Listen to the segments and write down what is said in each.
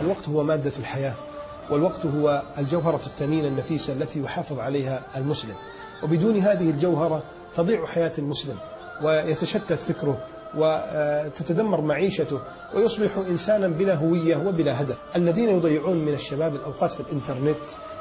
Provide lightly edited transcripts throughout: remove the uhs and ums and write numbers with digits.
الوقت هو مادة الحياة، والوقت هو الجوهرة الثمينة النفيسة التي يحافظ عليها المسلم، وبدون هذه الجوهرة تضيع حياة المسلم ويتشتت فكره وتتدمر معيشته ويصبح إنسانا بلا هوية وبلا هدف. الذين يضيعون من الشباب الأوقات في الإنترنت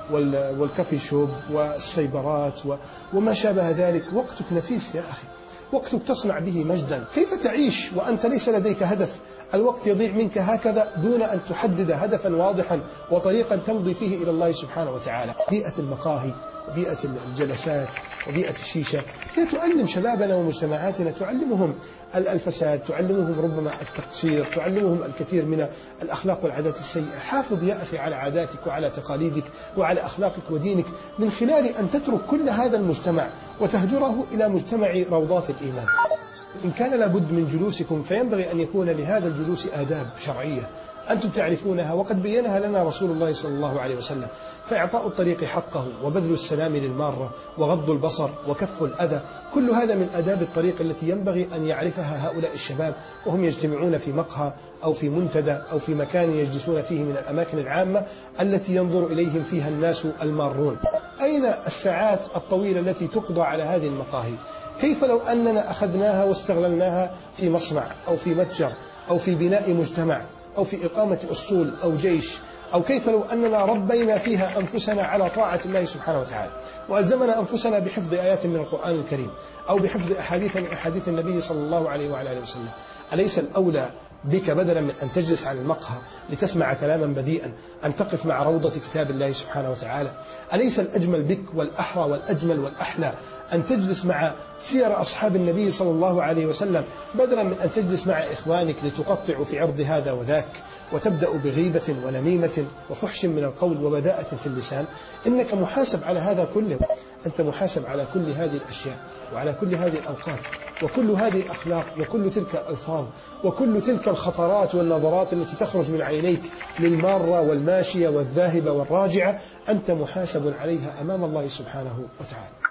والكافي شوب والسيبرات وما شابه ذلك. وقتك نفيس يا أخي، وقتك تصنع به مجدا. كيف تعيش وأنت ليس لديك هدف؟ الوقت يضيع منك هكذا دون أن تحدد هدفا واضحا وطريقا تمضي فيه إلى الله سبحانه وتعالى. بيئة المقاهي وبيئة الجلسات وبيئة الشيشة هي تعلم شبابنا ومجتمعاتنا، تعلمهم الفساد، تعلمهم ربما التقصير، تعلمهم الكثير من الأخلاق والعادات السيئة. حافظ يا أخي على عاداتك وعلى تقاليدك وعلى أخلاقك ودينك من خلال أن تترك كل هذا المجتمع وتهجره إلى مجتمع روضات الإيمان. إن كان لابد من جلوسكم فينبغي أن يكون لهذا الجلوس آداب شرعية أنتم تعرفونها وقد بينها لنا رسول الله صلى الله عليه وسلم، فإعطاء الطريق حقه وبذل السلام للمارة وغض البصر وكف الأذى، كل هذا من آداب الطريق التي ينبغي أن يعرفها هؤلاء الشباب وهم يجتمعون في مقهى أو في منتدى أو في مكان يجلسون فيه من الأماكن العامة التي ينظر إليهم فيها الناس المارون. أين الساعات الطويلة التي تقضى على هذه المقاهي؟ كيف لو أننا أخذناها واستغللناها في مصنع أو في متجر أو في بناء مجتمع أو في إقامة أسطول أو جيش؟ أو كيف لو أننا ربينا فيها أنفسنا على طاعة الله سبحانه وتعالى وألزمنا أنفسنا بحفظ آيات من القرآن الكريم أو بحفظ أحاديث من أحاديث النبي صلى الله عليه وعلى آله وسلم؟ أليس الأولى بك بدلا من أن تجلس على المقهى لتسمع كلاما بذيئا أن تقف مع روضة كتاب الله سبحانه وتعالى؟ أليس الأجمل بك والأحرى والأجمل والأحلى أن تجلس مع سير أصحاب النبي صلى الله عليه وسلم بدلا من أن تجلس مع إخوانك لتقطع في عرض هذا وذاك وتبدأ بغيبة ونميمة وفحش من القول وبذاءة في اللسان؟ إنك محاسب على هذا كله، أنت محاسب على كل هذه الأشياء وعلى كل هذه الأوقات وكل هذه الأخلاق وكل تلك الألفاظ وكل تلك الخطرات والنظرات التي تخرج من عينيك للمارة والماشية والذاهبة والراجعة. أنت محاسب عليها أمام الله سبحانه وتعالى.